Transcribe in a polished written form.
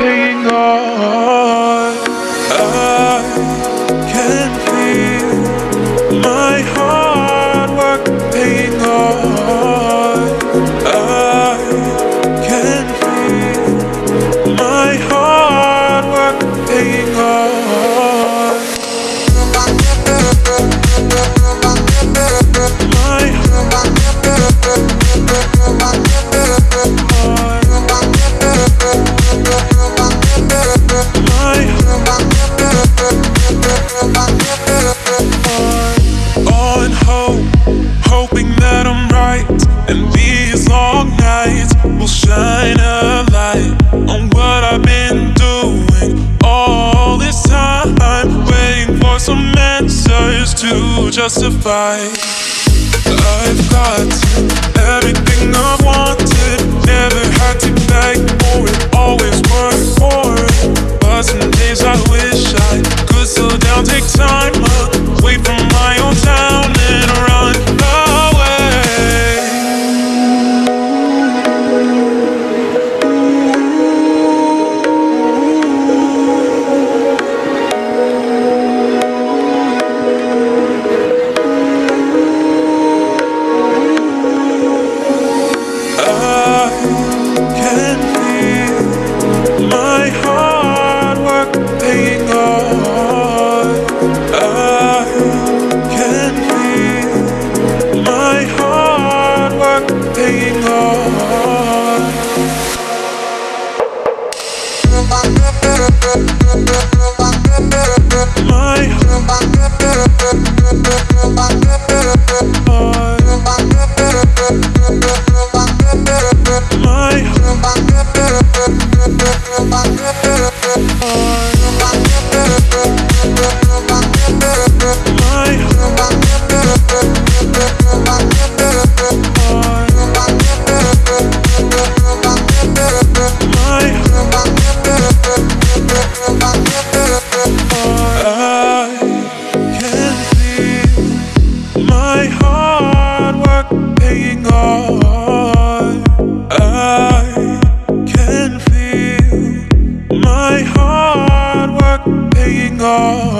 paying off. I can feel my hard work paying off. I can feel my hard work paying off. On hope, hoping that I'm right, and these long nights will shine a light on what I've been doing all this time, waiting for some answers to justify. I've got everything I've wanted, never had to beg for it, always worked for it. But some days I wish I could slow down, take time away from my own town and run away. I can feel my hard work paying off. I can feel my hard work paying off. My hard work paying off. I can feel my hard work paying off.